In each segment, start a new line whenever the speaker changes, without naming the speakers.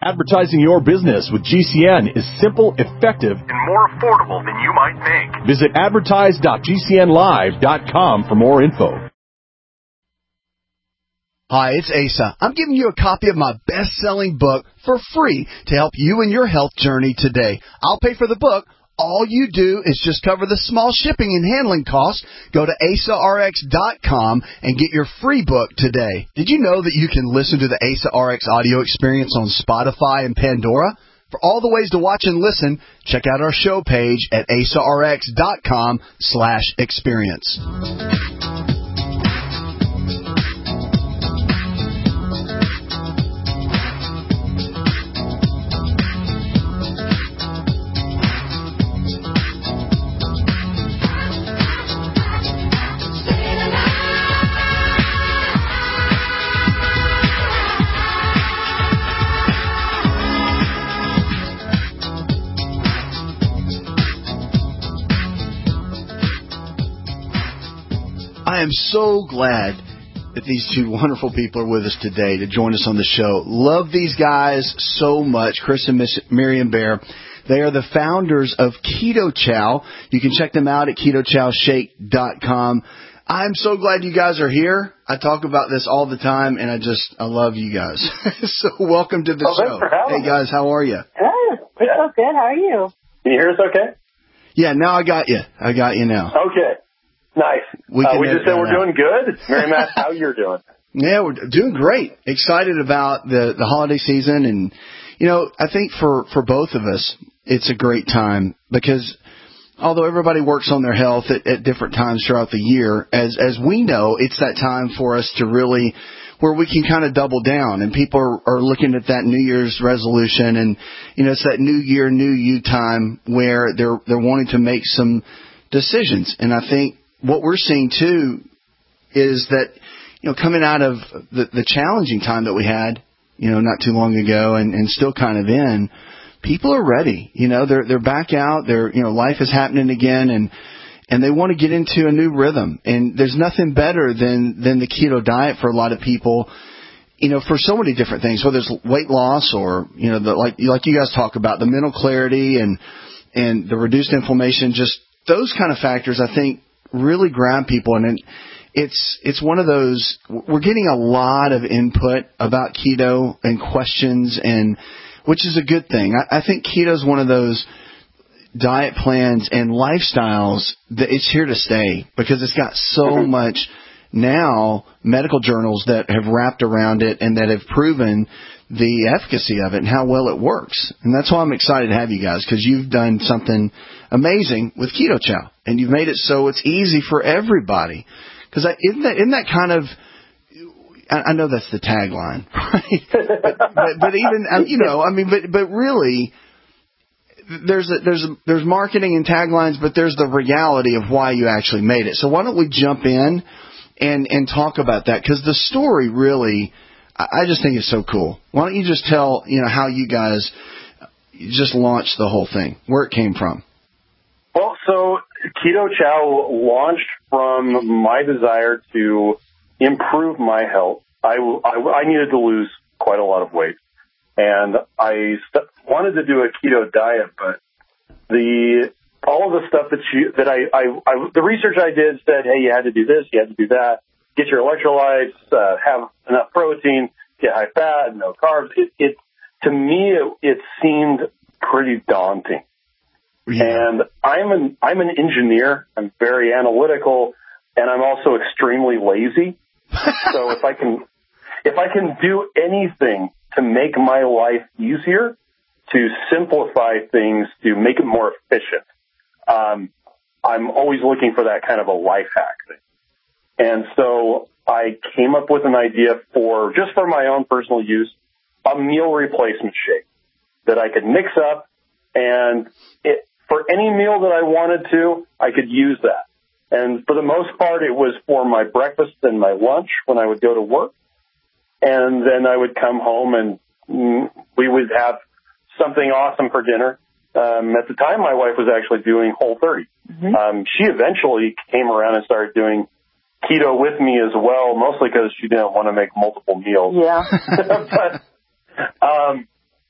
Advertising your business with GCN is simple, effective, and more affordable than you might think. Visit advertise.gcnlive.com for more info.
Hi, it's Asa. I'm giving you a copy of my best-selling book for free to help you in your health journey today. I'll pay for the book. All you do is just cover the small shipping and handling costs. Go to AsaRx.com and get your free book today. Did you know that you can listen to the Asa RX audio experience on Spotify and Pandora? For all the ways to watch and listen, check out our show page at AsaRx.com/experience. I am so glad that these two wonderful people are with us today to join us on the show. Love these guys so much, Chris and Miss Miriam Bear. They are the founders of Keto Chow. You can check them out at KetoChowShake.com. I'm so glad you guys are here. I talk about this all the time, and I love you guys. So welcome to the show.
Thanks for having
Hey, guys, how are you?
Good. Oh, good. How are you? Can you hear us okay?
Yeah, now I got you. I got you now.
Okay. Nice. We just said we're doing good. Mary Matt, how you're doing?
Yeah, we're doing great. Excited about the holiday season. And, you know, I think for both of us, it's a great time because although everybody works on their health at different times throughout the year, as we know, it's that time for us to really where we can kind of double down, and people are looking at that New Year's resolution, and, you know, it's that new year, new you time where they're wanting to make some decisions. And I think what we're seeing, too, is that, you know, coming out of the challenging time that we had, you know, not too long ago and still kind of in, people are ready. You know, they're back out. You know, life is happening again, and they want to get into a new rhythm. And there's nothing better than the keto diet for a lot of people, you know, for so many different things, whether it's weight loss or, you know, like you guys talk about, the mental clarity and the reduced inflammation, just those kind of factors, I think, really grab people. And it's one of those, we're getting a lot of input about keto and questions, and which is a good thing. I think keto is one of those diet plans and lifestyles that it's here to stay because it's got so much now medical journals that have wrapped around it and that have proven the efficacy of it and how well it works. And that's why I'm excited to have you guys, because you've done something amazing with Keto Chow, and you've made it so it's easy for everybody. Because isn't that kind of, I know that's the tagline, right? but even, you know, I mean, but really, there's marketing and taglines, but there's the reality of why you actually made it. So why don't we jump in and talk about that? Because the story really, I just think it's so cool. Why don't you just tell, you know, how you guys just launched the whole thing, where it came from?
Well, so Keto Chow launched from my desire to improve my health. I needed to lose quite a lot of weight, and I wanted to do a keto diet, but all of the stuff the research I did said, hey, you had to do this, you had to do that, get your electrolytes, have enough protein, get high fat, no carbs. To me, it seemed pretty daunting. Yeah. And I'm an engineer. I'm very analytical, and I'm also extremely lazy. So if I can do anything to make my life easier, to simplify things, to make it more efficient, I'm always looking for that kind of a life hack thing. And so I came up with an idea just for my own personal use, a meal replacement shake that I could mix up, and for any meal that I wanted to, I could use that. And for the most part, it was for my breakfast and my lunch when I would go to work. And then I would come home and we would have something awesome for dinner. At the time, my wife was actually doing Whole30. Mm-hmm. She eventually came around and started doing keto with me as well, mostly because she didn't want to make multiple meals.
Yeah.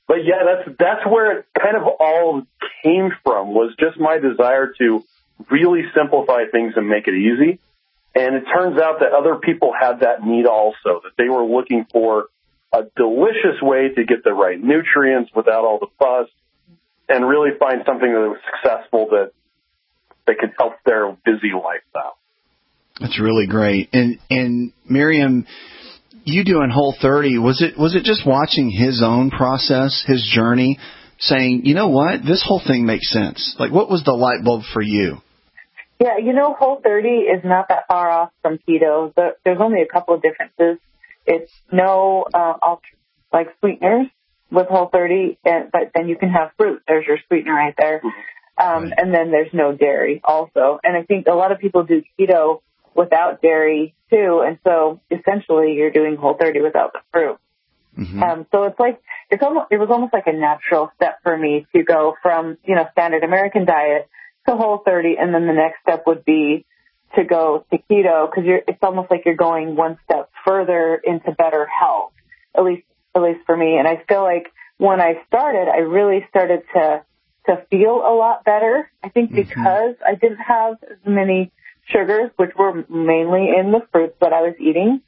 But yeah, that's where it kind of all came from, was just my desire to really simplify things and make it easy. And it turns out that other people had that need also, that they were looking for a delicious way to get the right nutrients without all the fuss and really find something that was successful that could help their busy lifestyle.
That's really great. And Miriam, you doing Whole30, was it just watching his own process, his journey, saying, you know what, this whole thing makes sense? Like, what was the light bulb for you?
Yeah, Whole30 is not that far off from keto. There's only a couple of differences. It's no sweeteners with Whole30, but then you can have fruit. There's your sweetener right there. Right. And then there's no dairy also. And I think a lot of people do keto without dairy too, and so essentially you're doing Whole30 without the fruit. Mm-hmm. So it was almost like a natural step for me to go from standard American diet to Whole30, and then the next step would be to go to keto, because it's almost like you're going one step further into better health, at least for me. And I feel like when I started, I really started to feel a lot better. I think because I didn't have as many sugars, which were mainly in the fruits that I was eating,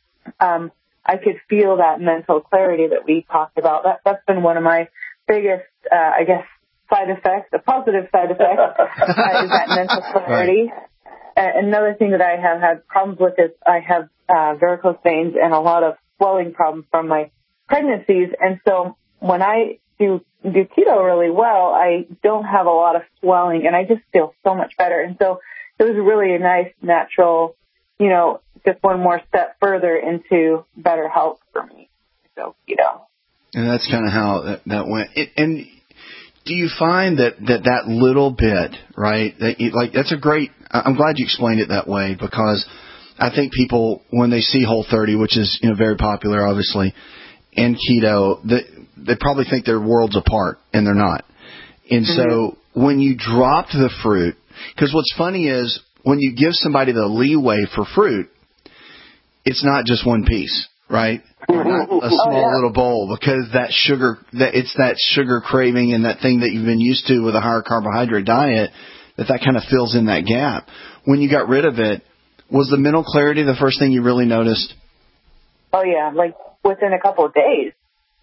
I could feel that mental clarity that we talked about. That's been one of my biggest, side effects, a positive side effect, is that mental clarity. Right. Another thing that I have had problems with is I have varicose veins and a lot of swelling problems from my pregnancies. And so when I do keto really well, I don't have a lot of swelling, and I just feel so much better. And so it was really a nice, natural, just one more step further into better health for me. So,
And that's kind of how that went. And do you find that little bit, right, that's a great, I'm glad you explained it that way, because I think people, when they see Whole30, which is, very popular, obviously, and keto, they probably think they're worlds apart, and they're not. And so when you dropped the fruit, because what's funny is when you give somebody the leeway for fruit, it's not just one piece, right? Or not a small little bowl, because it's that sugar craving and that thing that you've been used to with a higher carbohydrate diet, that kind of fills in that gap. When you got rid of it, was the mental clarity the first thing you really noticed?
Oh, yeah. Like within a couple of days,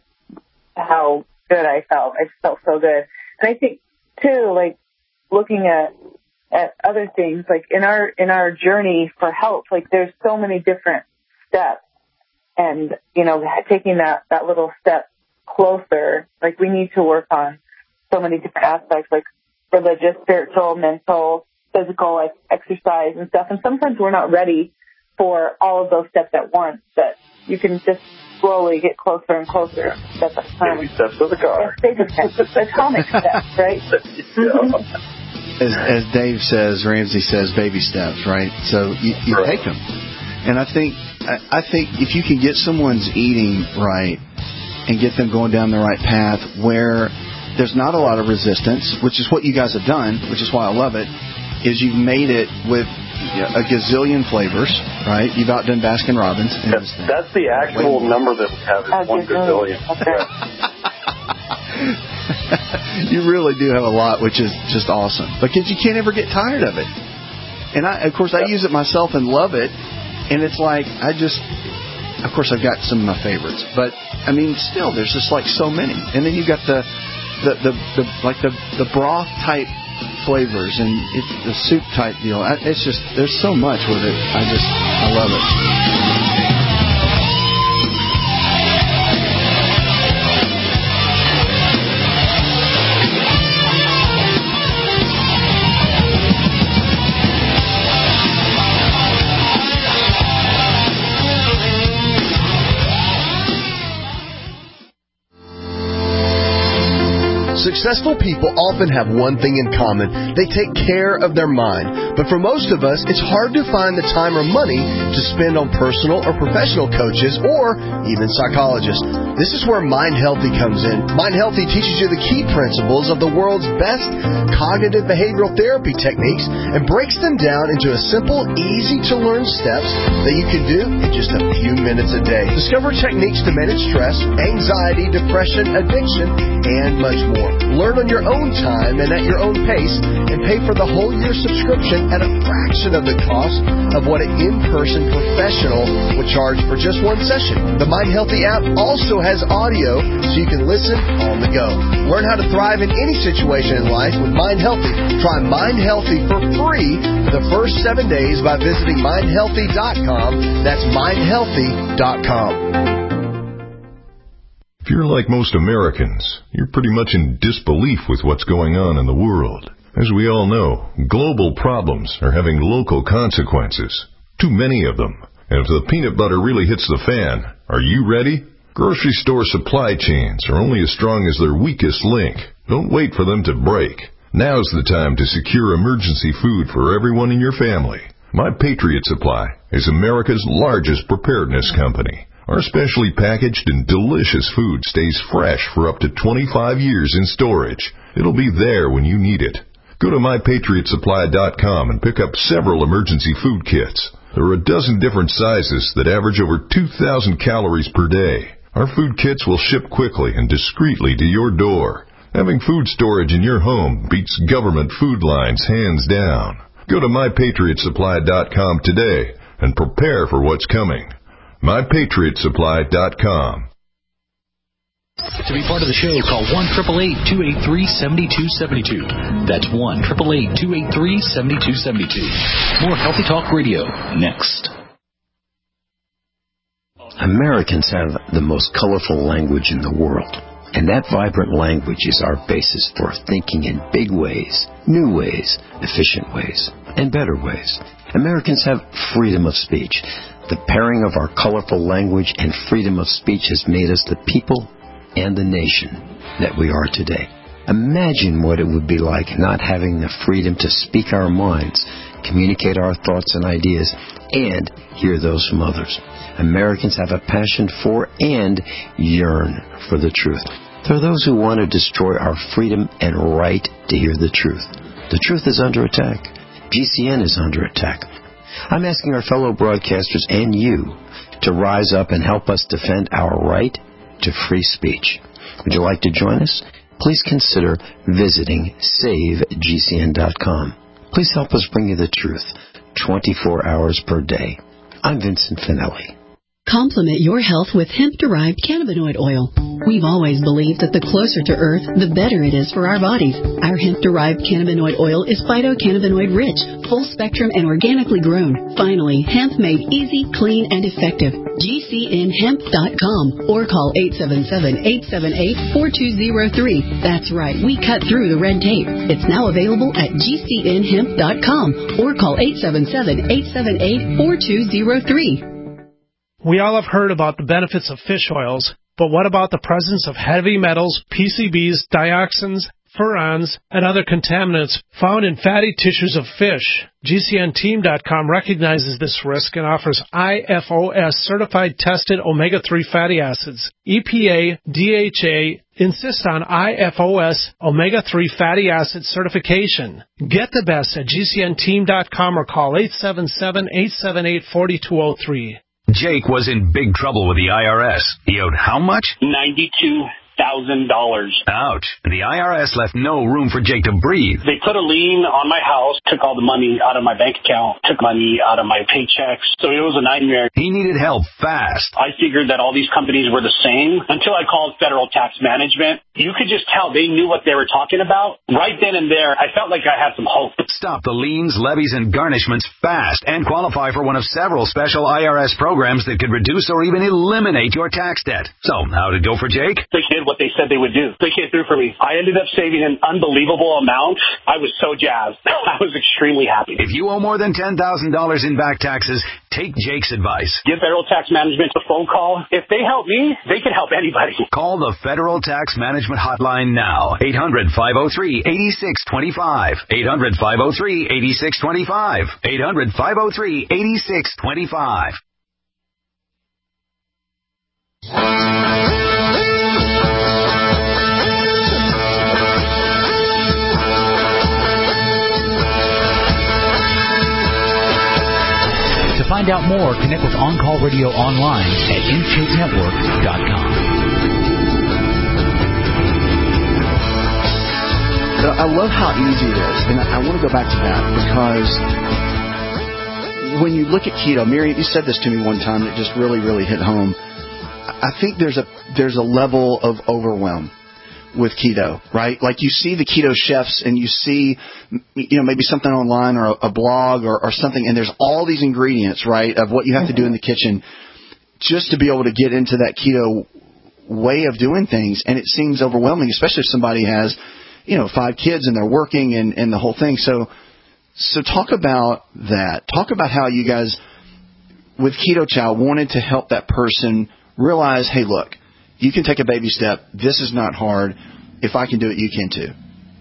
how good I felt. I felt so good. And I think, too, like looking at other things, like in our journey for health, like there's so many different steps, and taking that little step closer, like we need to work on so many different aspects, like religious, spiritual, mental, physical, like exercise and stuff. And sometimes we're not ready for all of those steps at once, but you can just slowly get closer and closer, step at a time.
Baby steps of the car.
Yes, baby steps, atomic steps, right?
As Dave says, Ramsey says, baby steps, right? So you
right.
take them. And I think if you can get someone's eating right and get them going down the right path where there's not a lot of resistance, which is what you guys have done, which is why I love it, is you've made it with a gazillion flavors, right? You've outdone Baskin Robbins.
That's the actual number that we have, is 1 gazillion.
Okay.
You really do have a lot, which is just awesome, because you can't ever get tired of it. And I use it myself and love it. And it's like, of course I've got some of my favorites, but I mean, still, there's just like so many. And then you got the broth type flavors, and it's the soup type deal. It's just, there's so much with it. I love it.
Successful people often have one thing in common. They take care of their mind. But for most of us, it's hard to find the time or money to spend on personal or professional coaches or even psychologists. This is where Mind Healthy comes in. Mind Healthy teaches you the key principles of the world's best cognitive behavioral therapy techniques and breaks them down into a simple, easy-to-learn steps that you can do in just a few minutes a day. Discover techniques to manage stress, anxiety, depression, addiction, and much more. Learn on your own time and at your own pace, and pay for the whole year subscription at a fraction of the cost of what an in-person professional would charge for just one session. The Mind Healthy app also has audio so you can listen on the go. Learn how to thrive in any situation in life with Mind Healthy. Try Mind Healthy for free for the first 7 days by visiting mindhealthy.com. That's mindhealthy.com.
If you're like most Americans, you're pretty much in disbelief with what's going on in the world. As we all know, global problems are having local consequences. Too many of them. And if the peanut butter really hits the fan, are you ready? Grocery store supply chains are only as strong as their weakest link. Don't wait for them to break. Now's the time to secure emergency food for everyone in your family. My Patriot Supply is America's largest preparedness company. Our specially packaged and delicious food stays fresh for up to 25 years in storage. It'll be there when you need it. Go to MyPatriotSupply.com and pick up several emergency food kits. There are a dozen different sizes that average over 2,000 calories per day. Our food kits will ship quickly and discreetly to your door. Having food storage in your home beats government food lines hands down. Go to MyPatriotSupply.com today and prepare for what's coming. MyPatriotSupply.com.
To be part of the show, call 1-888-283-7272. That's 1-888-283-7272. More Healthy Talk Radio next.
Americans have the most colorful language in the world. And that vibrant language is our basis for thinking in big ways, new ways, efficient ways, and better ways. Americans have freedom of speech. The pairing of our colorful language and freedom of speech has made us the people and the nation that we are today. Imagine what it would be like not having the freedom to speak our minds, communicate our thoughts and ideas, and hear those from others. Americans have a passion for and yearn for the truth. There are those who want to destroy our freedom and right to hear the truth. The truth is under attack. GCN is under attack. I'm asking our fellow broadcasters and you to rise up and help us defend our right to free speech. Would you like to join us? Please consider visiting SaveGCN.com. Please help us bring you the truth 24 hours per day. I'm Vincent Finelli.
Complement your health with hemp-derived cannabinoid oil. We've always believed that the closer to Earth, the better it is for our bodies. Our hemp-derived cannabinoid oil is phytocannabinoid-rich, full-spectrum, and organically grown. Finally, hemp made easy, clean, and effective. GCNhemp.com or call 877-878-4203. That's right, we cut through the red tape. It's now available at GCNhemp.com or call 877-878-4203.
We all have heard about the benefits of fish oils, but what about the presence of heavy metals, PCBs, dioxins, furans, and other contaminants found in fatty tissues of fish? GCNteam.com recognizes this risk and offers IFOS certified tested omega-3 fatty acids. EPA, DHA insist on IFOS omega-3 fatty acid certification. Get the best at GCNteam.com or call 877-878-4203.
Jake was in big trouble with the IRS. He owed how much?
$92,000.
Ouch. The IRS left no room for Jake to breathe.
They put a lien on my house, took all the money out of my bank account, took money out of my paychecks. So it was a nightmare.
He needed help fast.
I figured that all these companies were the same until I called Federal Tax Management. You could just tell they knew what they were talking about. Right then and there, I felt like I had some hope.
Stop the liens, levies, and garnishments fast and qualify for one of several special IRS programs that could reduce or even eliminate your tax debt. So, how'd it go for Jake?
The kid what they said they would do. They came through for me. I ended up saving an unbelievable amount. I was so jazzed. I was extremely happy.
If you owe more than $10,000 in back taxes, take Jake's advice.
Give Federal Tax Management a phone call. If they help me, they can help anybody.
Call the Federal Tax Management Hotline now. 800-503-8625. 800-503-8625. 800-503-8625.
To find out more, connect with On Call Radio online at InShapeNetwork.com.
I love how easy it is, and I want to go back to that because when you look at keto, Miriam, you said this to me one time that just really, really hit home. I think there's a level of overwhelm with keto, right? Like you see the keto chefs and you see, maybe something online or a blog or something, and there's all these ingredients, right, of what you have to do in the kitchen just to be able to get into that keto way of doing things. And it seems overwhelming, especially if somebody has, 5 kids and they're working and the whole thing. So talk about that. Talk about how you guys with Keto Chow wanted to help that person realize, hey, look, you can take a baby step. This is not hard. If I can do it, you can too.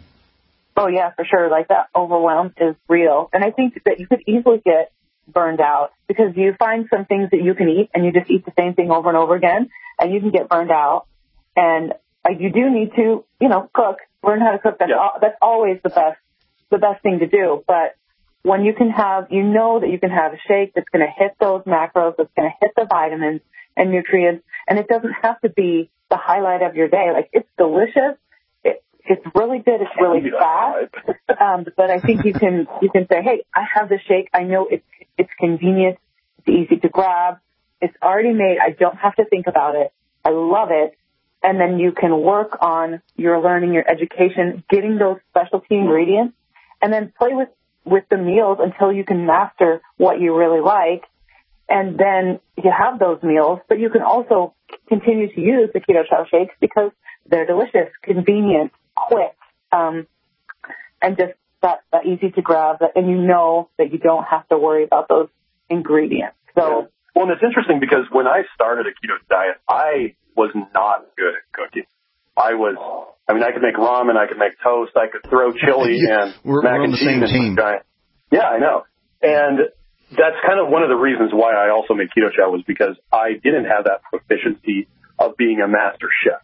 Oh, yeah, for sure. Like that overwhelm is real. And I think that you could easily get burned out because you find some things that you can eat and you just eat the same thing over and over again and you can get burned out. And you do need to, cook, learn how to cook. That's always the best thing to do. But when you can have, that you can have a shake that's going to hit those macros, that's going to hit the vitamins and nutrients, and it doesn't have to be the highlight of your day. Like, it's delicious. It's really good. It's really fast. But I think you can say, hey, I have this shake. I know it's convenient. It's easy to grab. It's already made. I don't have to think about it. I love it. And then you can work on your learning, your education, getting those specialty ingredients, and then play with the meals until you can master what you really like. And then you have those meals, but you can also continue to use the Keto Chow shakes because they're delicious, convenient, quick, and just that easy to grab. And you know that you don't have to worry about those ingredients. So,
well, and it's interesting because when I started a keto diet, I was not good at cooking. I could make ramen, I could make toast, I could throw chili and mac and cheese. We're on the same team. Yeah, I know. And that's kind of one of the reasons why I also made Keto Chow was because I didn't have that proficiency of being a master chef.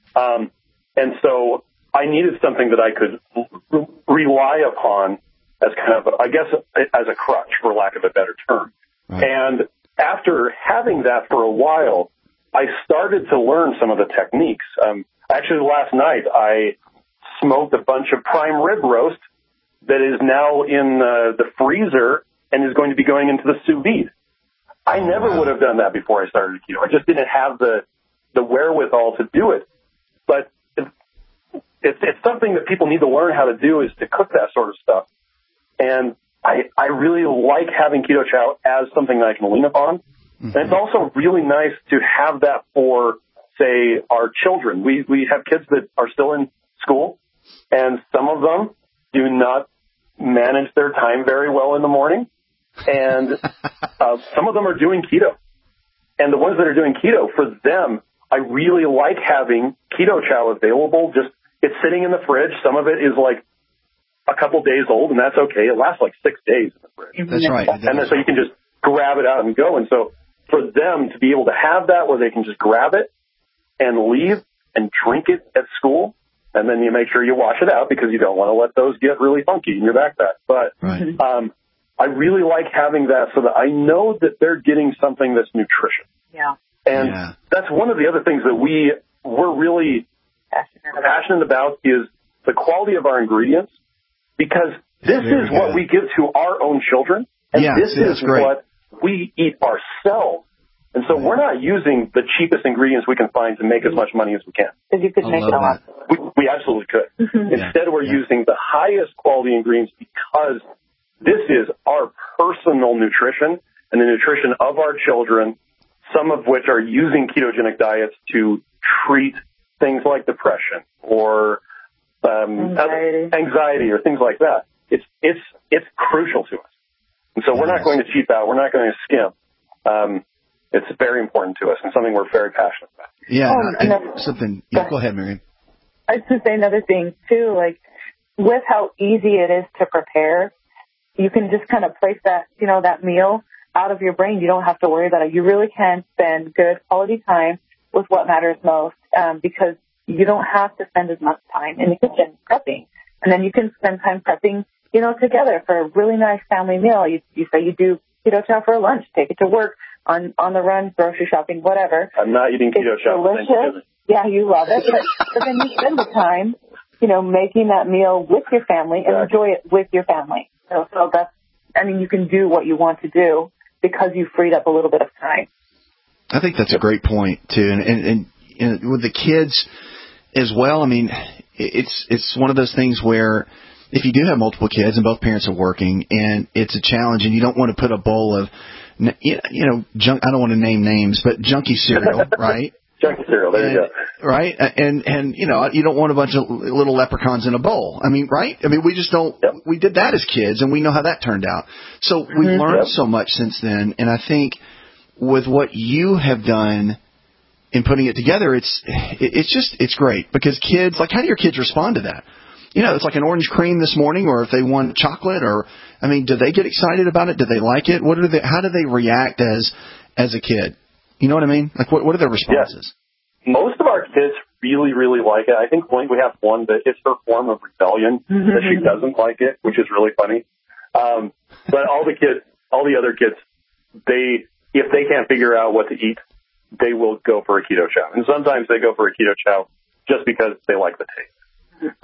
And so I needed something that I could rely upon as kind of, as a crutch, for lack of a better term. Right. And after having that for a while, I started to learn some of the techniques. Actually, last night I smoked a bunch of prime rib roast that is now in the freezer and is going to be going into the sous vide. I never would have done that before I started keto. I just didn't have the wherewithal to do it. But it's something that people need to learn how to do, is to cook that sort of stuff. And I really like having Keto Chow as something that I can lean upon. Mm-hmm. And it's also really nice to have that for, say, our children. We have kids that are still in school, and some of them do not manage their time very well in the morning. And some of them are doing keto. And the ones that are doing keto, for them, I really like having Keto Chow available. Just, it's sitting in the fridge. Some of it is like a couple days old, and that's okay. It lasts like 6 days in the fridge.
That's right.
And then so you can just grab it out and go. And so for them to be able to have that where they can just grab it and leave and drink it at school, and then you make sure you wash it out because you don't want to let those get really funky in your backpack. But I really like having that so that I know that they're getting something that's nutritious.
Yeah.
And that's one of the other things that we're really passionate about is the quality of our ingredients, because this is what we give to our own children, and this is what we eat ourselves. And so we're not using the cheapest ingredients we can find to make as much money as we can.
Because you could make a lot.
We absolutely could. Instead, we're using the highest quality ingredients because this is our personal nutrition and the nutrition of our children, some of which are using ketogenic diets to treat things like depression or anxiety or things like that. It's crucial to us. And so we're not going to cheap out. We're not going to skim. It's very important to us and something we're very passionate about.
Yeah. Go ahead, Marion.
I was going to say another thing, too, like with how easy it is to prepare, you can just kind of place that, that meal out of your brain. You don't have to worry about it. You really can spend good quality time with what matters most because you don't have to spend as much time in the kitchen prepping. And then you can spend time prepping, together for a really nice family meal. You say you do keto chow for lunch, take it to work, on the run, grocery shopping, whatever.
I'm not eating keto chow.
Delicious. Yeah, you love it. But then you spend the time, making that meal with your family and enjoy it with your family. So that's, you can do what you want to do because you freed up a little bit of time.
I think that's a great point, too. And with the kids as well, it's one of those things where if you do have multiple kids and both parents are working and it's a challenge and you don't want to put a bowl of, junk, I don't want to name names, but junky cereal, right?
Junky cereal, there you go.
Right? And you don't want a bunch of little leprechauns in a bowl. Right? We just don't, we did that as kids and we know how that turned out. So we've learned so much since then. And I think with what you have done in putting it together, it's great because kids, like, how do your kids respond to that? It's like an orange cream this morning, or if they want chocolate, or, do they get excited about it? Do they like it? How do they react as a kid? You know what I mean? Like, what are their responses?
Yeah. Most of our kids really, really like it. I think we have one that it's her form of rebellion that she doesn't like it, which is really funny. But all the other kids, if they can't figure out what to eat, they will go for a keto chow. And sometimes they go for a keto chow just because they like the taste.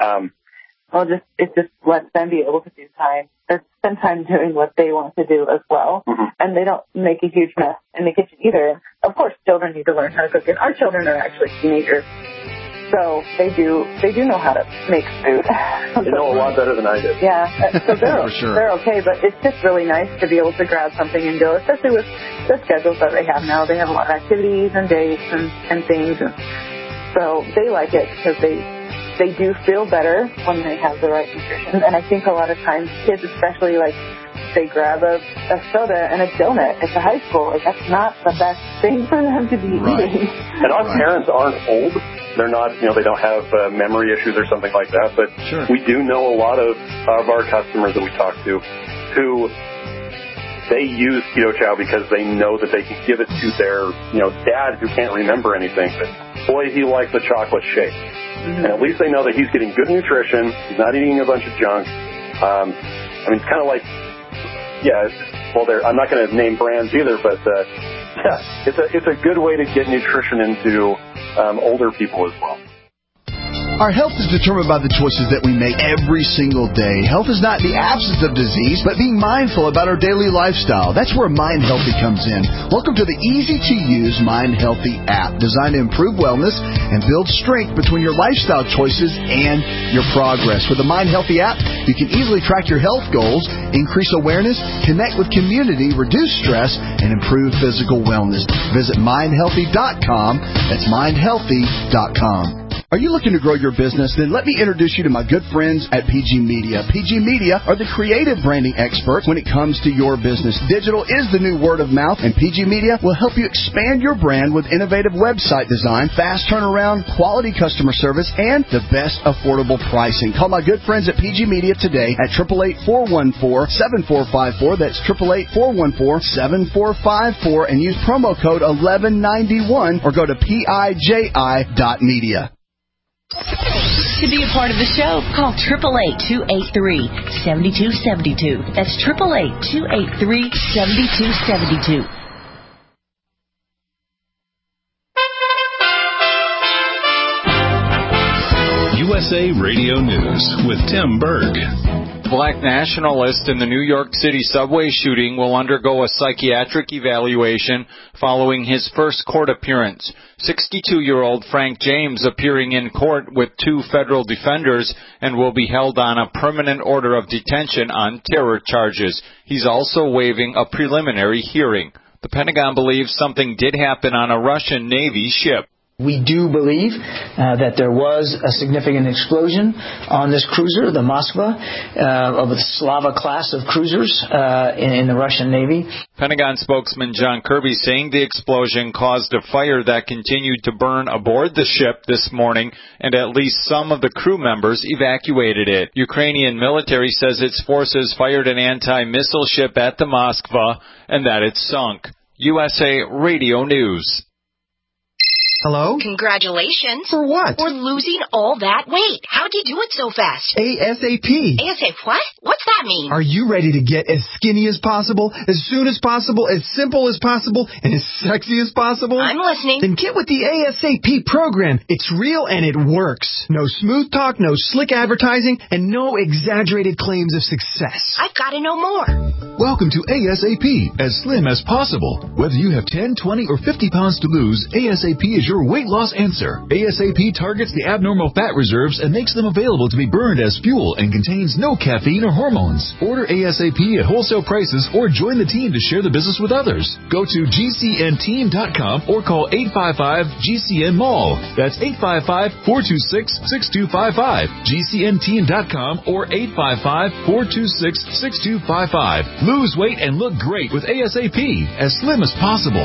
It just lets them be able to do time or spend time doing what they want to do as well. Mm-hmm. And they don't make a huge mess in the kitchen either. Of course, children need to learn how to cook. And our children are actually teenagers. So they do know how to make food.
They know a lot better than I do.
Yeah. So they're okay, but it's just really nice to be able to grab something and go, especially with the schedules that they have now. They have a lot of activities and dates and things. And so they like it because they do feel better when they have the right nutrition. And I think a lot of times kids, especially, like, they grab a soda and a donut at the high school. Like, that's not the best thing for them to be eating.
And our parents aren't old. They're not, they don't have memory issues or something like that. But we do know a lot of our customers that we talk to who they use keto chow because they know that they can give it to their, dad who can't remember anything. But boy, he likes the chocolate shake. Mm-hmm. And at least they know that he's getting good nutrition. He's not eating a bunch of junk. It's kind of like, I'm not going to name brands either, but it's a good way to get nutrition into older people as well.
Our health is determined by the choices that we make every single day. Health is not the absence of disease, but being mindful about our daily lifestyle. That's where Mind Healthy comes in. Welcome to the easy-to-use Mind Healthy app, designed to improve wellness and build strength between your lifestyle choices and your progress. With the Mind Healthy app, you can easily track your health goals, increase awareness, connect with community, reduce stress, and improve physical wellness. Visit mindhealthy.com. That's mindhealthy.com. Are you looking to grow your business? Then let me introduce you to my good friends at PG Media. PG Media are the creative branding experts when it comes to your business. Digital is the new word of mouth, and PG Media will help you expand your brand with innovative website design, fast turnaround, quality customer service, and the best affordable pricing. Call my good friends at PG Media today at 888-414-7454. That's 888-414-7454, and use promo code 1191 or go to PIJI.media.
To be a part of the show, call 888-283-7272. That's 888-283-7272.
USA Radio News with Tim Berg.
Black nationalist in the New York City subway shooting will undergo a psychiatric evaluation following his first court appearance. 62-year-old Frank James appearing in court with 2 federal defenders and will be held on a permanent order of detention on terror charges. He's also waiving a preliminary hearing. The Pentagon believes something did happen on a Russian Navy ship.
We do believe that there was a significant explosion on this cruiser, the Moskva, of the Slava class of cruisers in the Russian Navy.
Pentagon spokesman John Kirby saying the explosion caused a fire that continued to burn aboard the ship this morning, and at least some of the crew members evacuated it. Ukrainian military says its forces fired an anti-missile ship at the Moskva and that it sunk. USA Radio News.
Hello?
Congratulations.
For what?
For losing all that weight. How'd you do it so fast?
ASAP.
ASAP what? What's that mean?
Are you ready to get as skinny as possible, as soon as possible, as simple as possible, and as sexy as possible?
I'm listening.
Then get with the ASAP program. It's real and it works. No smooth talk, no slick advertising, and no exaggerated claims of success.
I've got to know more.
Welcome to ASAP, as slim as possible. Whether you have 10, 20, or 50 pounds to lose, ASAP is your weight loss answer. ASAP targets the abnormal fat reserves and makes them available to be burned as fuel and contains no caffeine or hormones. Order ASAP at wholesale prices or join the team to share the business with others. Go to GCNteam.com or call 855-GCN-MALL. That's 855-426-6255. GCNteam.com or 855-426-6255. Lose weight and look great with ASAP, as slim as possible.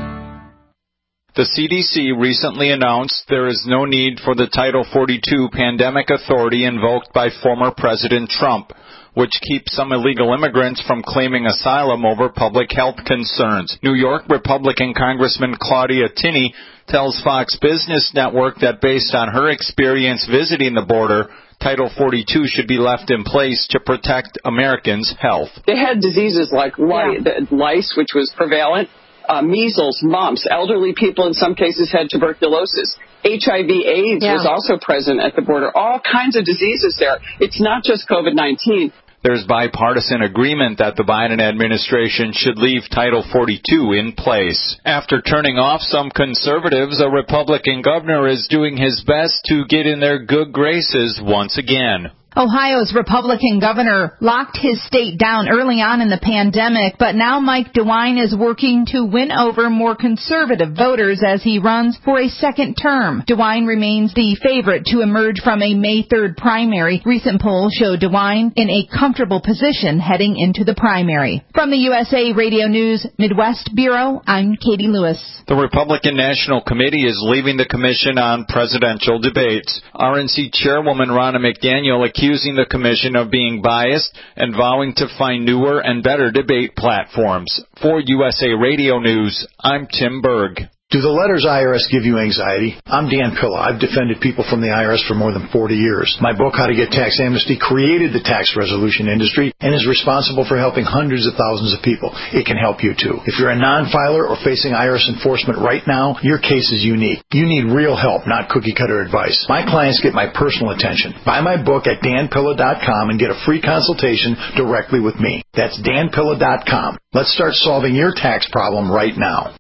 The CDC recently announced there is no need for the Title 42 pandemic authority invoked by former President Trump, which keeps some illegal immigrants from claiming asylum over public health concerns. New York Republican Congressman Claudia Tinney tells Fox Business Network that based on her experience visiting the border, Title 42 should be left in place to protect Americans' health.
They had diseases like lice, which was prevalent, measles, mumps. Elderly people in some cases had tuberculosis. HIV/AIDS was also present at the border. All kinds of diseases there. It's not just COVID-19.
There's bipartisan agreement that the Biden administration should leave Title 42 in place. After turning off some conservatives, a Republican governor is doing his best to get in their good graces once again.
Ohio's Republican governor locked his state down early on in the pandemic, but now Mike DeWine is working to win over more conservative voters as he runs for a second term. DeWine remains the favorite to emerge from a May 3rd primary. Recent polls show DeWine in a comfortable position heading into the primary. From the USA Radio News Midwest Bureau, I'm Katie Lewis.
The Republican National Committee is leaving the commission on presidential debates. RNC Chairwoman Ronna McDaniel accusing the commission of being biased and vowing to find newer and better debate platforms. For USA Radio News, I'm Tim Berg.
Do the letters IRS give you anxiety? I'm Dan Pilla. I've defended people from the IRS for more than 40 years. My book, How to Get Tax Amnesty, created the tax resolution industry and is responsible for helping hundreds of thousands of people. It can help you, too. If you're a non-filer or facing IRS enforcement right now, your case is unique. You need real help, not cookie-cutter advice. My clients get my personal attention. Buy my book at danpilla.com and get a free consultation directly with me. That's danpilla.com. Let's start solving your tax problem right now.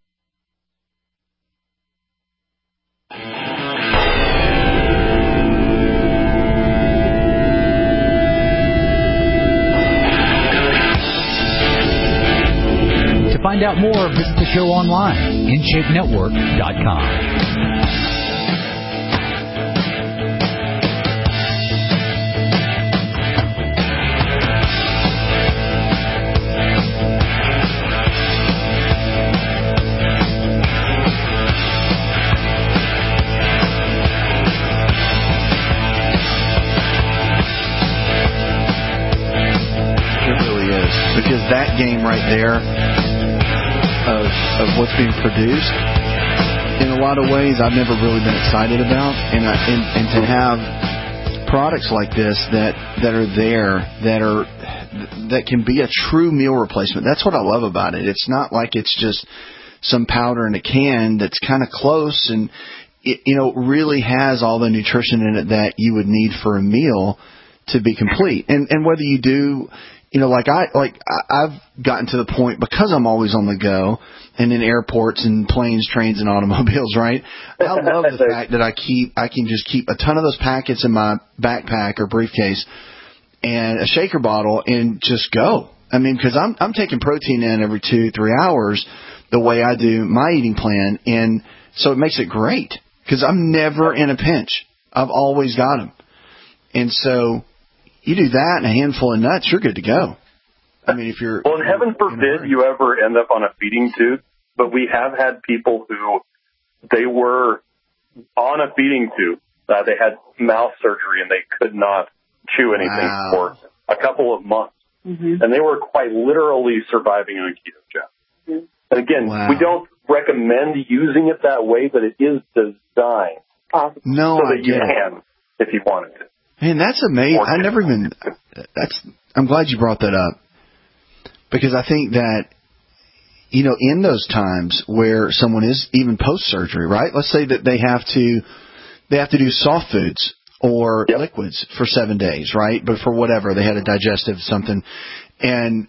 To find out more, visit the show online, InShapeNetwork.com.
Because that game right there of what's being produced, in a lot of ways, I've never really been excited about, and to have products like this that are there that can be a true meal replacement. That's what I love about it. It's not like it's just some powder in a can that's kind of close and it really has all the nutrition in it that you would need for a meal to be complete. And whether you do. I've gotten to the point, because I'm always on the go and in airports and planes, trains, and automobiles, right? I love the fact that I can just keep a ton of those packets in my backpack or briefcase and a shaker bottle and just go. I mean, because I'm taking protein in every 2-3 hours the way I do my eating plan, and so it makes it great. because I'm never in a pinch. I've always got them. And so you do that and a handful of nuts, you're good to go. I mean, if you're...
Well, and heaven forbid you ever end up on a feeding tube, but we have had people who, they were on a feeding tube. They had mouth surgery and they could not chew anything for a couple of months. Mm-hmm. And they were quite literally surviving on keto chow. Mm-hmm. And again, we don't recommend using it that way, but it is designed so that you can if you wanted to.
Man, that's amazing. I'm glad you brought that up, because I think that, you know, in those times where someone is even post-surgery, right? Let's say that they have to do soft foods or liquids for 7 days, right? But for whatever, they had a digestive something. And,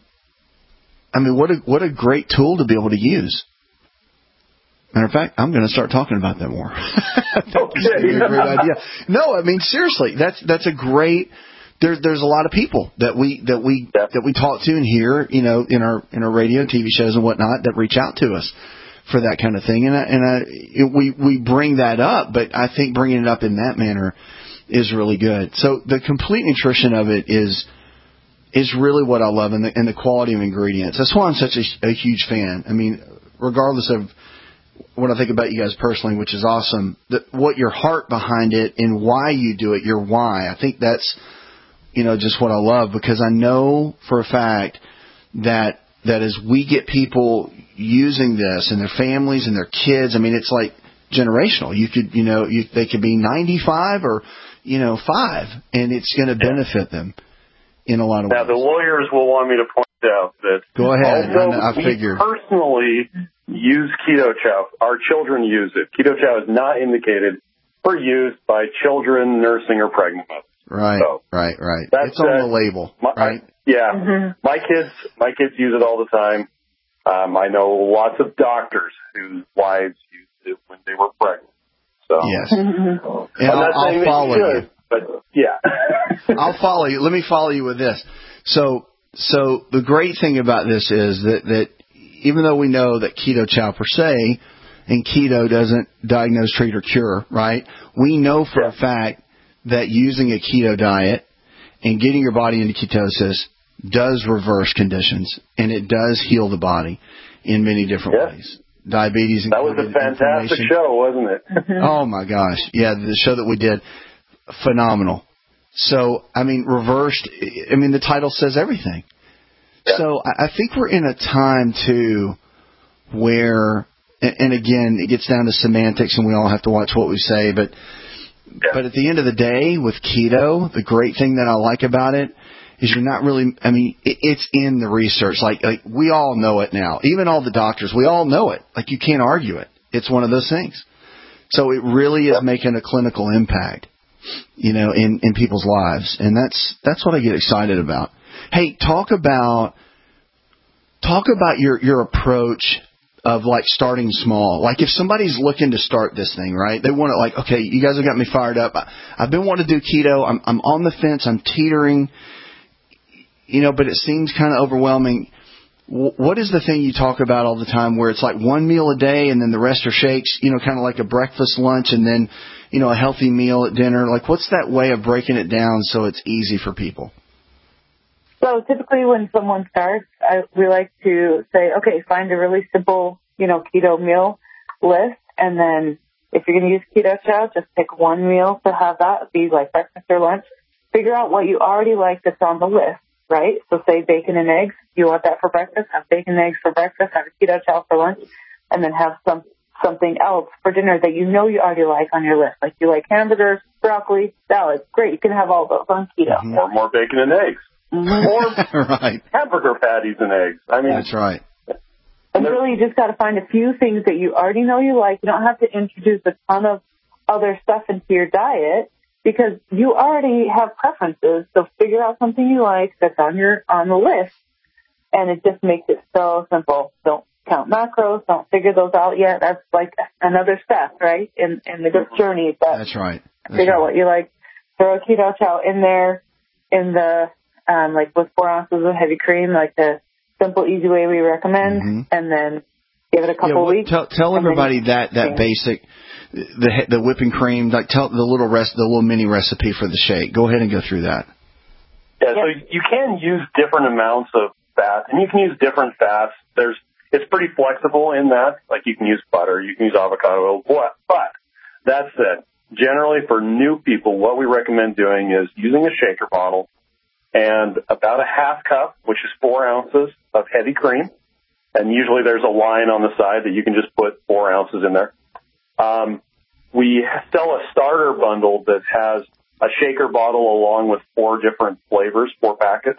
I mean, what a great tool to be able to use. Matter of fact, I'm going to start talking about that more. That's a great idea. No, I mean, seriously, that's a great... There's a lot of people that we talk to and hear, you know, in our radio, TV shows and whatnot, that reach out to us for that kind of thing. And we bring that up, but I think bringing it up in that manner is really good. So the complete nutrition of it is really what I love, and the quality of ingredients. That's why I'm such a huge fan. I mean, regardless of what I think about you guys personally, which is awesome, what your heart behind it and why you do it, your why. I think that's, you know, just what I love, because I know for a fact that as we get people using this and their families and their kids, I mean, it's like generational. You could, you know, they could be 95 or, you know, 5, and it's going to benefit them in a lot of ways.
Now, the lawyers will want me to point out that
go ahead. I figured.
We personally use keto chow. Our children use it. Keto chow is not indicated for use by children, nursing, or pregnant mothers.
Right,
so
right. It's on the label, right?
My kids use it all the time. I know lots of doctors whose wives used it when they were pregnant. So
yes, and I'll follow you.
But
I'll follow you. Let me follow you with this. So the great thing about this is that even though we know that keto chow per se and keto doesn't diagnose, treat, or cure, right? We know for a fact that using a keto diet and getting your body into ketosis does reverse conditions, and it does heal the body in many different ways. Diabetes.
That was a fantastic show, wasn't it?
Oh my gosh. Yeah, the show that we did, phenomenal. So, I mean, reversed, I mean, the title says everything. Yeah. So I think we're in a time, too, where, and again, it gets down to semantics and we all have to watch what we say, but at the end of the day, with keto, the great thing that I like about it is you're not really, I mean, it's in the research. Like we all know it now. Even all the doctors, we all know it. Like, you can't argue it. It's one of those things. So it really is making a clinical impact, you know, in people's lives. And that's what I get excited about. Hey, talk about your approach of like starting small. Like if somebody's looking to start this thing, right? They want to like, okay, you guys have got me fired up. I've been wanting to do keto. I'm on the fence. I'm teetering, you know, but it seems kind of overwhelming. What is the thing you talk about all the time where it's like one meal a day and then the rest are shakes, you know, kind of like a breakfast, lunch, and then, you know, a healthy meal at dinner? Like, what's that way of breaking it down so it's easy for people?
So typically when someone starts, we like to say, okay, find a really simple, you know, keto meal list. And then if you're going to use keto chow, just pick one meal to have that be like breakfast or lunch. Figure out what you already like that's on the list, right? So say bacon and eggs. You want that for breakfast? Have bacon and eggs for breakfast, have a keto chow for lunch, and then have something else for dinner that you know you already like on your list. Like you like hamburgers, broccoli, salad. Great. You can have all those on keto.
Mm-hmm. Or more bacon and eggs. Or
right.
hamburger patties and eggs. I mean,
that's right.
And really, you just got to find a few things that you already know you like. You don't have to introduce a ton of other stuff into your diet because you already have preferences. So figure out something you like that's on the list, and it just makes it so simple. Don't count macros. Don't figure those out yet. That's like another step, right? In the journey.
That's right.
Figure out what you like. Throw a keto chow in there in the like with 4 ounces of heavy cream, like the simple, easy way we recommend. Mm-hmm. And then, give it a couple weeks.
Tell everybody that basic, the whipping cream. Like tell the little mini recipe for the shake. Go ahead and go through that.
Yeah, so you can use different amounts of fat, and you can use different fats. It's pretty flexible in that. Like you can use butter, you can use avocado oil, but that said, generally for new people, what we recommend doing is using a shaker bottle and about a half cup, which is 4 ounces of heavy cream. And usually there's a line on the side that you can just put 4 ounces in there. We sell a starter bundle that has a shaker bottle along with 4 different flavors, 6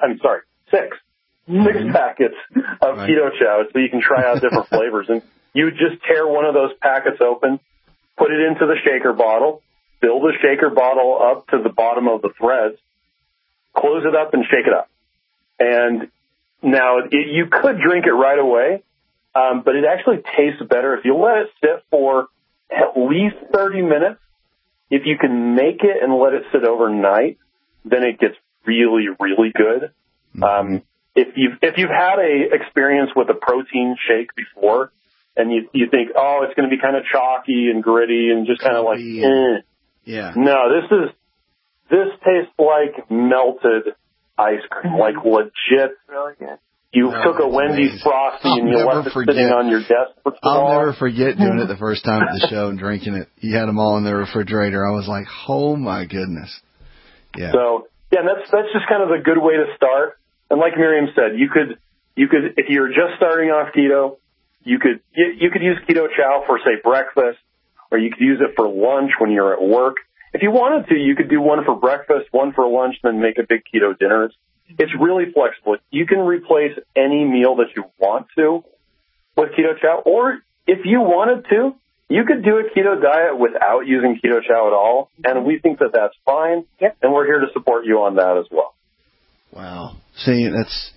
packets of Keto Chow, so you can try out different flavors. And you just tear one of those packets open, put it into the shaker bottle, fill the shaker bottle up to the bottom of the threads, close it up and shake it up. And now you could drink it right away, but it actually tastes better if you let it sit for at least 30 minutes. If you can make it and let it sit overnight, then it gets really, really good. If you've had a experience with a protein shake before, and you think, oh, it's going to be kind of chalky and gritty and just kind of like,
yeah.
No, this tastes like melted ice cream, like legit. Really good. You took a Wendy's Frosty and you left it sitting on your desk for too long.
I'll never forget doing it the first time at the show and drinking it. You had them all in the refrigerator. I was like, oh my goodness. Yeah.
So yeah, that's just kind of a good way to start. And like Miriam said, you could if you're just starting off keto, you could use Keto Chow for say breakfast, or you could use it for lunch when you're at work. If you wanted to, you could do one for breakfast, one for lunch, then make a big keto dinner. It's really flexible. You can replace any meal that you want to with Keto Chow, or if you wanted to, you could do a keto diet without using Keto Chow at all, and we think that that's fine, and we're here to support you on that as well.
Wow. See,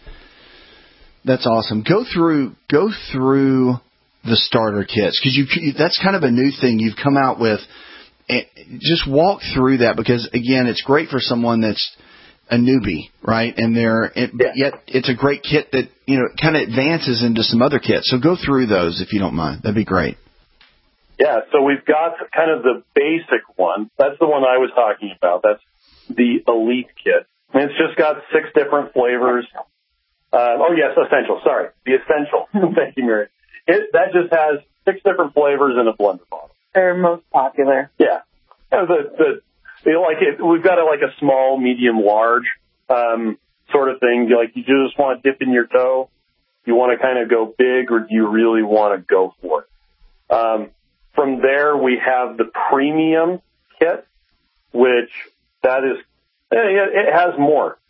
that's awesome. Go through the starter kits, because that's kind of a new thing you've come out with. Just walk through that, because again, it's great for someone that's a newbie, right? And yet it's a great kit that kind of advances into some other kits. So go through those if you don't mind. That'd be great.
Yeah. So we've got kind of the basic one. That's the one I was talking about. That's the Elite kit. And it's just got 6 different flavors. Essential. Sorry, the Essential. Thank you, Mary. That just has 6 different flavors in a blender bottle.
They're most popular.
Yeah. We've got a small, medium, large sort of thing. Like, you just want to dip in your toe? You want to kind of go big, or do you really want to go for it? From there, we have the Premium kit, which it has more.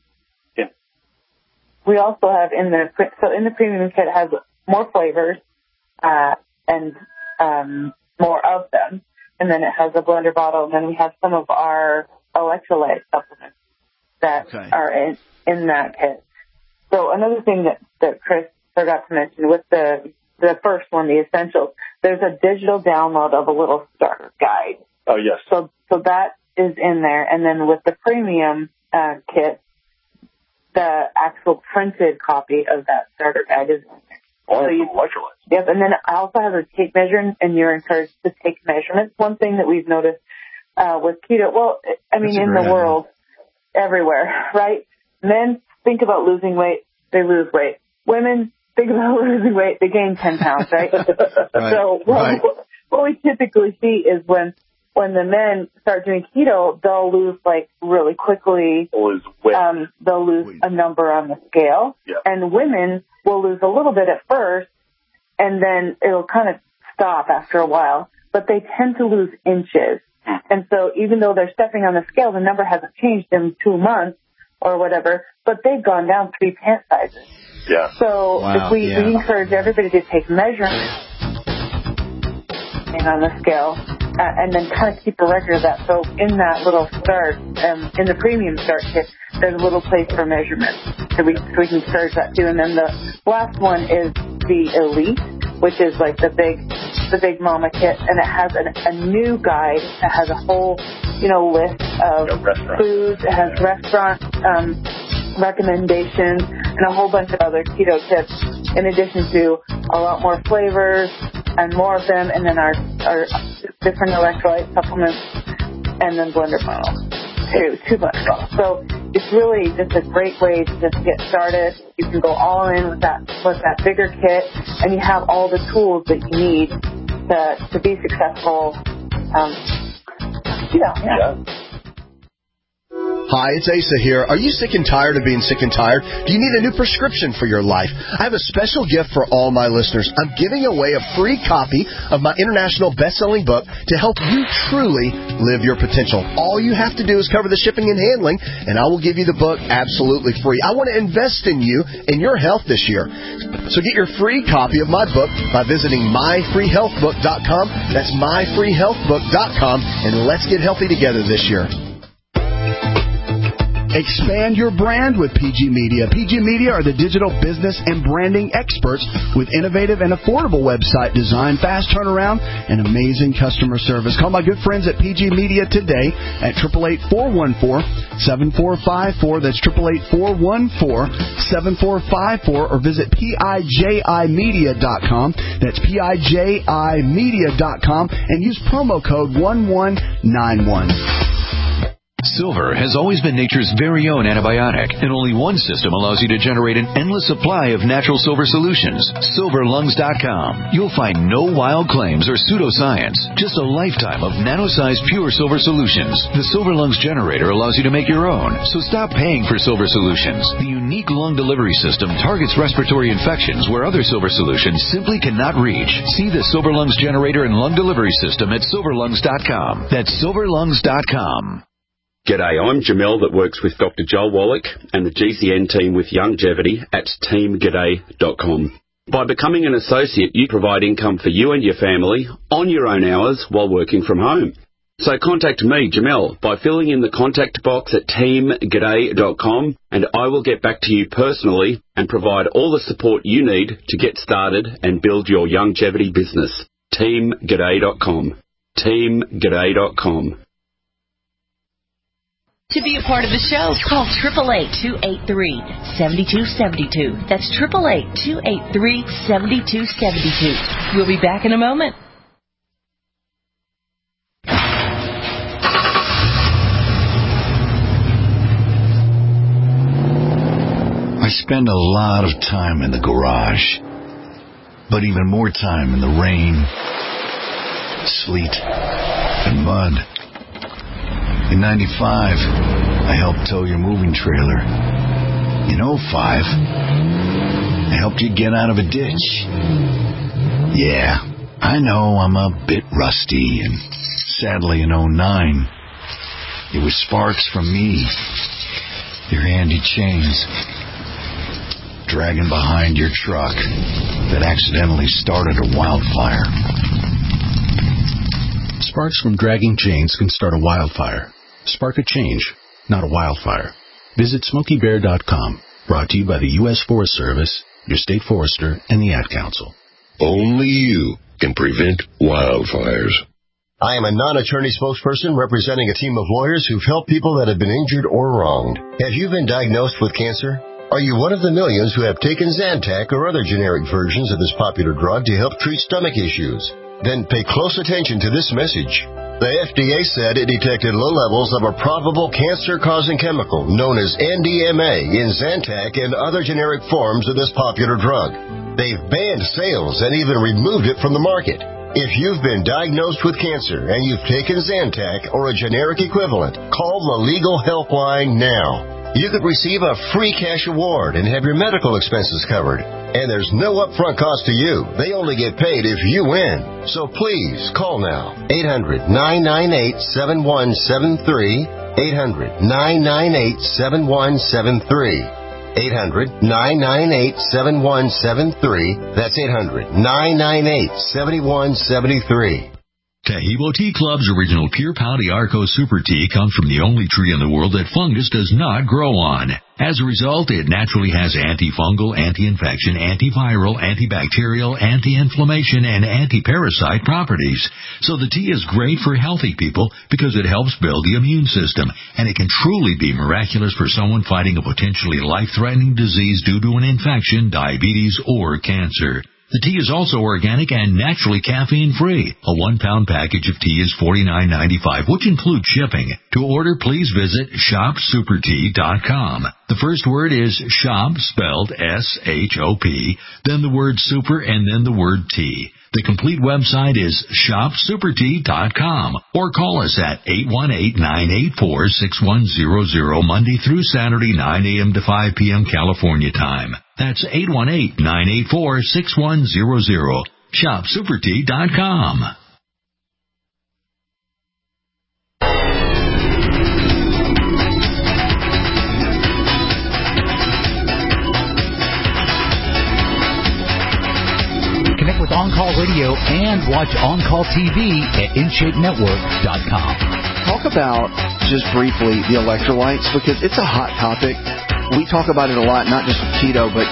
We also have in the Premium kit has more flavors and more of them. And then it has a blender bottle, and then we have some of our electrolyte supplements that are in that kit. So another thing that Chris forgot to mention with the first one, the Essentials, there's a digital download of a little starter guide.
Oh, yes.
So that is in there. And then with the Premium kit, the actual printed copy of that starter guide is in there.
Electrolytes.
Yep, and then I also have a tape measure, and you're encouraged to take measurements. One thing that we've noticed with keto, in the world, everywhere, right? Men think about losing weight, they lose weight. Women think about losing weight, they gain 10 pounds, right?
Right.
So what we typically see is when the men start doing keto, they'll lose really quickly.
They'll lose weight.
They'll lose a number on the scale.
Yeah.
And women will lose a little bit at first, and then it'll kind of stop after a while. But they tend to lose inches. And so even though they're stepping on the scale, the number hasn't changed in 2 months or whatever, but they've gone down 3 pant sizes.
Yeah.
So if we encourage everybody to take measurements on the scale, and then kind of keep a record of that. So in that little start, in the Premium start kit, there's a little place for measurements. So we can search that too. And then the last one is the Elite, which is like the big mama kit, and it has a new guide that has a whole, list of foods. It has restaurant recommendations and a whole bunch of other keto tips, in addition to a lot more flavors and more of them, and then our different electrolyte supplements, and then blender funnel. It was too much stuff. So it's really just a great way to just get started. You can go all in with that bigger kit, and you have all the tools that you need to be successful. Yeah.
Hi, it's Asa here. Are you sick and tired of being sick and tired? Do you need a new prescription for your life? I have a special gift for all my listeners. I'm giving away a free copy of my international best-selling book to help you truly live your potential. All you have to do is cover the shipping and handling, and I will give you the book absolutely free. I want to invest in you and your health this year. So get your free copy of my book by visiting myfreehealthbook.com. That's myfreehealthbook.com, and let's get healthy together this year.
Expand your brand with PG Media. PG Media are the digital business and branding experts with innovative and affordable website design, fast turnaround, and amazing customer service. Call my good friends at PG Media today at 888-414-7454. That's 888-414-7454, or visit PIJImedia.com. That's PIJImedia.com, and use promo code 1191.
Silver has always been nature's very own antibiotic, and only one system allows you to generate an endless supply of natural silver solutions. SilverLungs.com. You'll find no wild claims or pseudoscience, just a lifetime of nano-sized pure silver solutions. The Silver Lungs generator allows you to make your own, so stop paying for silver solutions. The unique lung delivery system targets respiratory infections where other silver solutions simply cannot reach. See the Silver Lungs generator and lung delivery system at SilverLungs.com. That's SilverLungs.com.
G'day, I'm Jamel that works with Dr. Joel Wallach and the GCN team with Longevity at teamg'day.com. By becoming an associate, you provide income for you and your family on your own hours while working from home. So contact me, Jamel, by filling in the contact box at teamg'day.com, and I will get back to you personally and provide all the support you need to get started and build your longevity business. teamg'day.com. teamg'day.com.
To be a part of the show, call 888-283-7272. That's 888-283-7272. We'll be back in a moment.
I spend a lot of time in the garage, but even more time in the rain, sleet, and mud. In 95, I helped tow your moving trailer. In 05, I helped you get out of a ditch. Yeah, I know I'm a bit rusty, and sadly in 09, it was sparks from me, your handy chains, dragging behind your truck that accidentally started a wildfire.
Sparks from dragging chains can start a wildfire. Spark a change, not a wildfire. Visit SmokeyBear.com. Brought to you by the U.S. Forest Service, your state forester, and the Ad Council.
Only you can prevent wildfires.
I am a non-attorney spokesperson representing a team of lawyers who've helped people that have been injured or wronged. Have you been diagnosed with cancer? Are you one of the millions who have taken Zantac or other generic versions of this popular drug to help treat stomach issues? Then pay close attention to this message. The FDA said it detected low levels of a probable cancer-causing chemical known as NDMA in Zantac and other generic forms of this popular drug. They've banned sales and even removed it from the market. If you've been diagnosed with cancer and you've taken Zantac or a generic equivalent, call the Legal Helpline now. You could receive a free cash award and have your medical expenses covered. And there's no upfront cost to you. They only get paid if you win. So please, call now. 800-998-7173. 800-998-7173. 800-998-7173. That's 800-998-7173.
Tahibo Tea Club's original Pure Pau d'Arco Super Tea comes from the only tree in the world that fungus does not grow on. As a result, it naturally has antifungal, anti-infection, antiviral, antibacterial, anti-inflammation, and anti-parasite properties. So the tea is great for healthy people because it helps build the immune system, and it can truly be miraculous for someone fighting a potentially life-threatening disease due to an infection, diabetes, or cancer. The tea is also organic and naturally caffeine-free. A 1-pound package of tea is $49.95, which includes shipping. To order, please visit shopsupertea.com. The first word is shop, spelled S-H-O-P, then the word super, and then the word tea. The complete website is shopsupertea.com, or call us at 818-984-6100 Monday through Saturday, 9 a.m. to 5 p.m. California time. That's 818-984-6100. shopsupertea.com.
Connect with On-Call Radio and watch On-Call TV at InShapeNetwork.com.
Talk about, just briefly, the electrolytes, because it's a hot topic. We talk about it a lot, not just with keto, but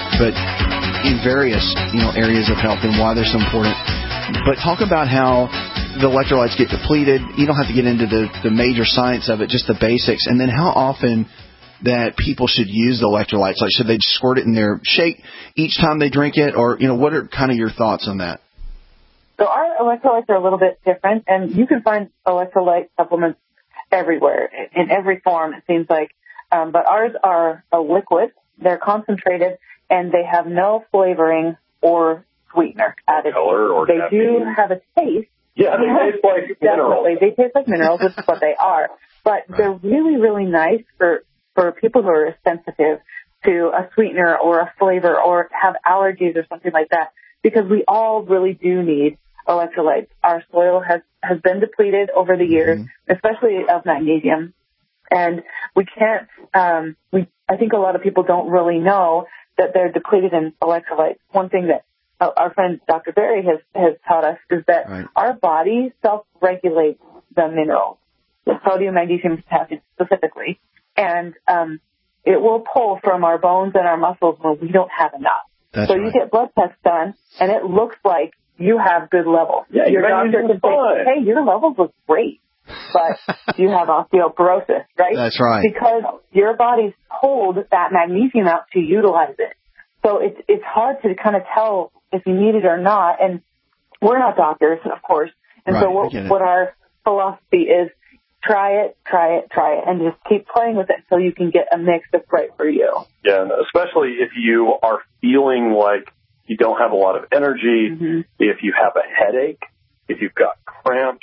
in various areas of health and why they're so important. But talk about how the electrolytes get depleted. You don't have to get into the major science of it, just the basics. And then how often that people should use the electrolytes. Like, should they squirt it in their shake each time they drink it? Or, what are kind of your thoughts on that?
So our electrolytes are a little bit different, and you can find electrolyte supplements everywhere, in every form, it seems like. But ours are a liquid. They're concentrated, and they have no flavoring or sweetener added.
Color or
they
caffeine.
do have a taste.
Yeah, they taste like minerals.
They taste like minerals, which is what they are. But they're really, really nice for people who are sensitive to a sweetener or a flavor or have allergies or something like that, because we all really do need electrolytes. Our soil has been depleted over the years, especially of magnesium. And we can't, I think a lot of people don't really know that they're depleted in electrolytes. One thing that our friend Dr. Berry has taught us is that our body self-regulates the minerals, the sodium, magnesium, potassium specifically. And it will pull from our bones and our muscles when we don't have enough.
That's
so you get blood tests done, and it looks like you have good levels.
Yeah,
your doctor can say, hey, your levels look great, but you have osteoporosis, right?
That's right.
Because your body's pulled that magnesium out to utilize it. So it's hard to kind of tell if you need it or not. And we're not doctors, of course. And so what our philosophy is, try it, and just keep playing with it until you can get a mix that's right for you.
Yeah, and especially if you are feeling like you don't have a lot of energy, if you have a headache, if you've got cramps,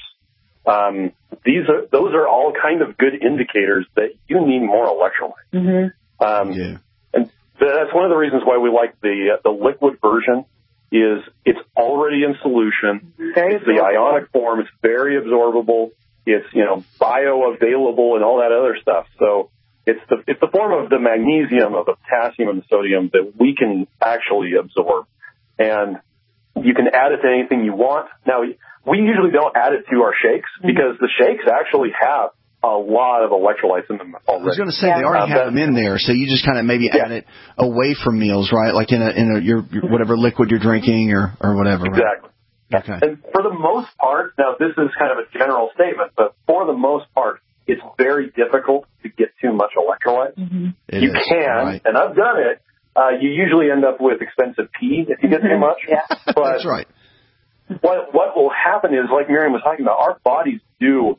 those are all kind of good indicators that you need more electrolytes. And that's one of the reasons why we like the liquid version. Is it's already in solution. It's the ionic form. It's very absorbable. It's bioavailable and all that other stuff. So it's the form of the magnesium, of the potassium, and the sodium that we can actually absorb. And you can add it to anything you want. Now, we usually don't add it to our shakes because the shakes actually have a lot of electrolytes in them already. I was
going to say, they already have them in there, so you just kind of maybe add it away from meals, right? Like in your whatever liquid you're drinking or whatever.
Exactly.
Right? Okay.
And for the most part, now this is kind of a general statement, but for the most part, it's very difficult to get too much electrolytes. You can, and I've done it. You usually end up with expensive pee if you get too much. But
that's right.
What will happen is, like Miriam was talking about, our bodies know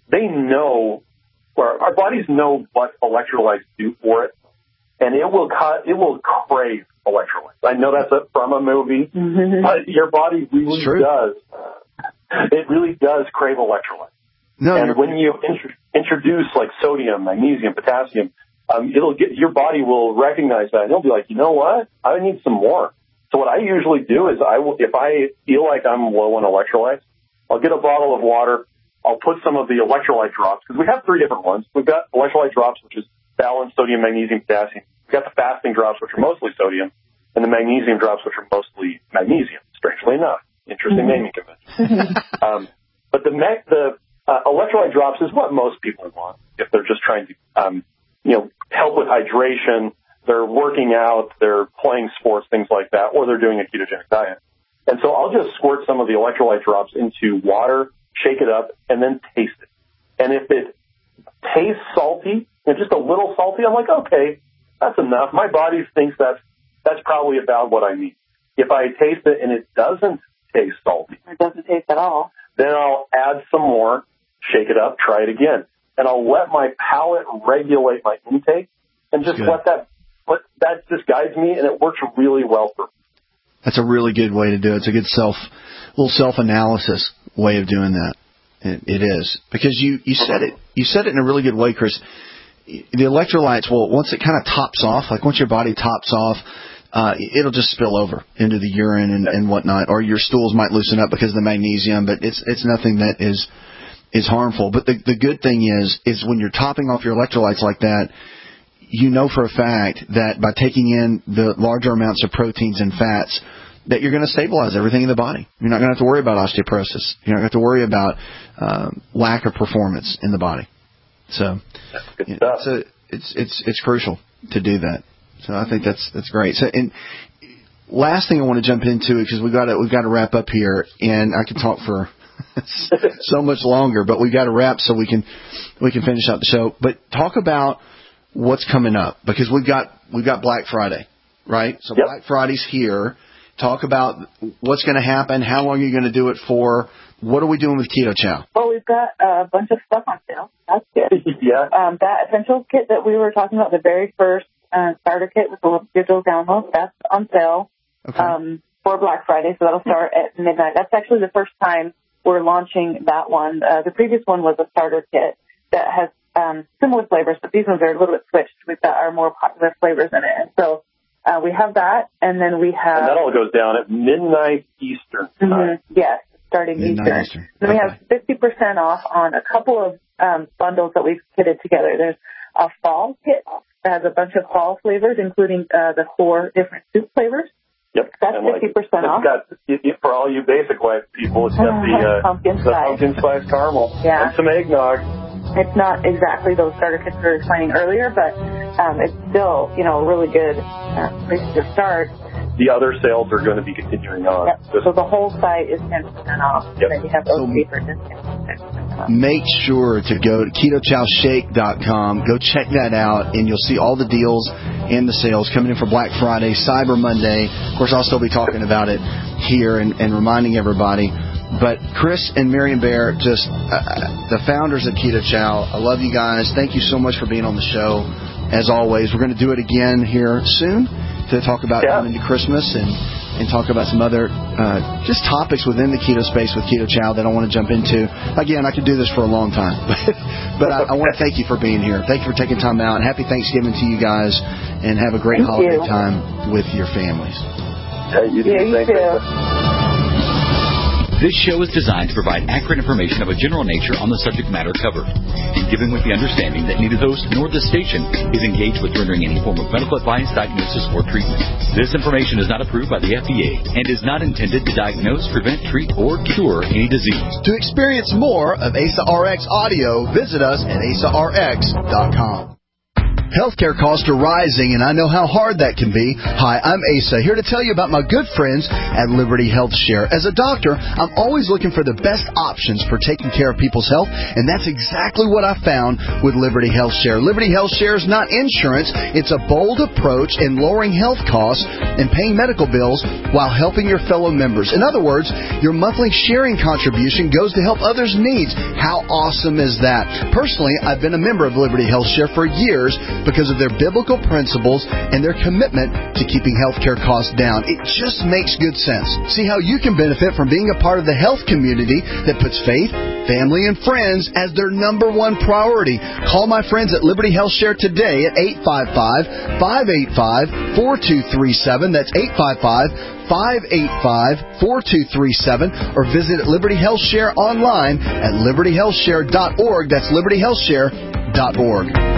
what electrolytes do for it, and it will crave electrolytes. I know that's from a movie, but your body really does. It really does crave electrolytes. And when you introduce like sodium, magnesium, potassium, your body will recognize that, and it'll be like, you know what? I need some more. So what I usually do is if I feel like I'm low on electrolytes, I'll get a bottle of water. I'll put some of the electrolyte drops, because we have 3 different ones. We've got electrolyte drops, which is balanced sodium, magnesium, potassium. We've got the fasting drops, which are mostly sodium, and the magnesium drops, which are mostly magnesium, strangely enough. Interesting naming convention. But the electrolyte drops is what most people want if they're just trying to help with hydration, they're working out, they're playing sports, things like that, or they're doing a ketogenic diet. And so I'll just squirt some of the electrolyte drops into water, shake it up, and then taste it. And if it tastes salty, just a little salty, I'm like, okay, that's enough. My body thinks that's probably about what I need. If I taste it and it doesn't taste salty,
it doesn't taste at all,
then I'll add some more, shake it up, try it again. And I'll let my palate regulate my intake and just let that just guides me, and it works really well for me.
That's a really good way to do it. It's a good little self-analysis way of doing that. It is. Because you said it. You said it in a really good way, Chris. The electrolytes, well, once it kind of tops off, like once your body tops off, it'll just spill over into the urine and whatnot, or your stools might loosen up because of the magnesium, but it's nothing that is harmful. But the good thing is when you're topping off your electrolytes like that, you know for a fact that by taking in the larger amounts of proteins and fats, that you're going to stabilize everything in the body. You're not going to have to worry about osteoporosis. You're not going to have to worry about lack of performance in the body. So it's crucial to do that. So I think that's great. So, and last thing I want to jump into, because we've got to wrap up here, and I could talk for so much longer, but we've got to wrap so we can finish out the show. But talk about what's coming up, because we've got Black Friday, right? So Black Friday's here. Talk about what's going to happen. How long are you going to do it for? What are we doing with Keto Chow?
Well, we've got a bunch of stuff on sale. That's good. That essentials kit that we were talking about, the very first starter kit with the digital download, that's on sale for Black Friday. So that'll start at midnight. That's actually the first time we're launching that one. The previous one was a starter kit that has similar flavors, but these ones are a little bit switched. We've got our more popular flavors in it. And so we have that, and then we have... And
that all goes down at midnight Eastern time.
Yes, starting Eastern. Then we have 50% off on a couple of bundles that we've kitted together. There's a fall kit that has a bunch of fall flavors, including the 4 different soup flavors.
Yep.
That's 50% off.
For all you basic life people, it's got the pumpkin spice caramel and some eggnog.
It's not exactly those starter kits we were explaining earlier, but it's still, a really good place to start.
The other sales are going to be continuing on.
Yep. So the whole site is 10% off. Yep. And then you have those paper discounts.
Make sure to go to KetoChowShake.com. Go check that out, and you'll see all the deals and the sales coming in for Black Friday, Cyber Monday. Of course, I'll still be talking about it here and reminding everybody. But Chris and Marion Bear, just the founders of Keto Chow, I love you guys. Thank you so much for being on the show. As always, we're going to do it again here soon to talk about going into Christmas and talk about some other just topics within the keto space with Keto Chow that I want to jump into. Again, I could do this for a long time, but I want to thank you for being here. Thank you for taking time out. Happy Thanksgiving to you guys, and have a great holiday time with your families.
You too.
This show is designed to provide accurate information of a general nature on the subject matter covered, and given with the understanding that neither host nor the station is engaged with rendering any form of medical advice, diagnosis, or treatment. This information is not approved by the FDA and is not intended to diagnose, prevent, treat, or cure any disease.
To experience more of ASA RX audio, visit us at asarx.com. Healthcare costs are rising, and I know how hard that can be. Hi, I'm Asa, here to tell you about my good friends at Liberty Health Share. As a doctor, I'm always looking for the best options for taking care of people's health, and that's exactly what I found with Liberty Health Share. Liberty Health Share is not insurance. It's a bold approach in lowering health costs and paying medical bills while helping your fellow members. In other words, your monthly sharing contribution goes to help others' needs. How awesome is that? Personally, I've been a member of Liberty Health Share for years because of their biblical principles and their commitment to keeping healthcare costs down. It just makes good sense. See how you can benefit from being a part of the health community that puts faith, family, and friends as their number one priority. Call my friends at Liberty Health Share today at 855-585-4237. That's 855-585-4237, or visit Liberty Health Share online at libertyhealthshare.org. That's libertyhealthshare.org.